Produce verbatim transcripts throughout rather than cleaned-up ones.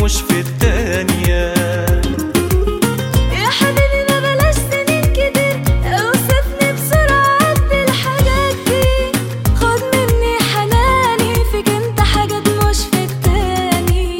مش في التانية. يا حبيبي ما بلاش سنين كتير، اوصفني بسرعة قد الحاجات دي. خد مني حناني فيك انت حاجات مش في التاني.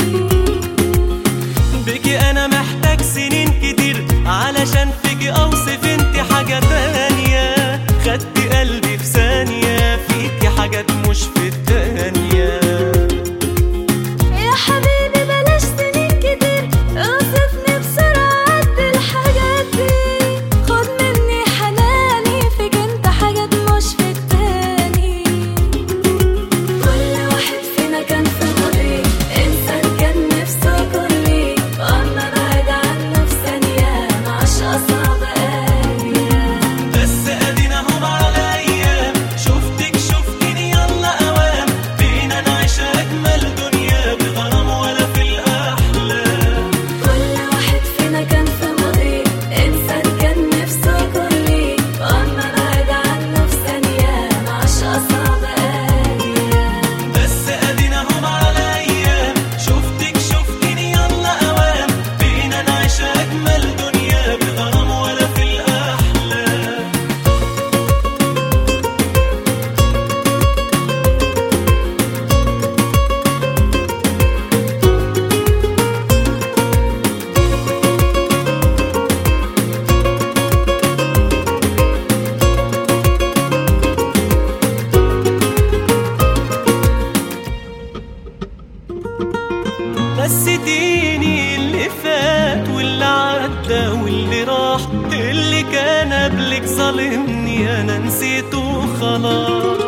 بيكي انا محتاج سنين كتير علشان فيكي اوصف انت حاجة تانية. خدت قلبي في ثانية فيكي حاجات مش في التانية. يا حبيبي بلاش سنين كتير، اوصفني بسرعة قد الحاجات دي. خد مني حناني فيك انت حاجات مش في التاني. كل واحد فينا كان في ماضي انسان كان نفسه يكون ليه، واما بعد عنه في ثانية معاش اصعب ايام. بس ادينا هم على ايام، شفتك شفتني يلا اوام. بينا نعيش اجمل دنيا بغرام ولا في الاحلام. كل واحد فينا كان في ماضي انسان كان نفسه يكون ليه، واما بعد عنه في ثانية معاش اصعب ايام. بس ادينا هم على ايام، شفتك شفتني يلا اوام. بينا نعيش اجمل دنيا بغرام ولا في الاحلام. بس اديني اللي فات واللي عدى واللي راح. اللي كان قبلك ظالمني انا نسيته خلاص.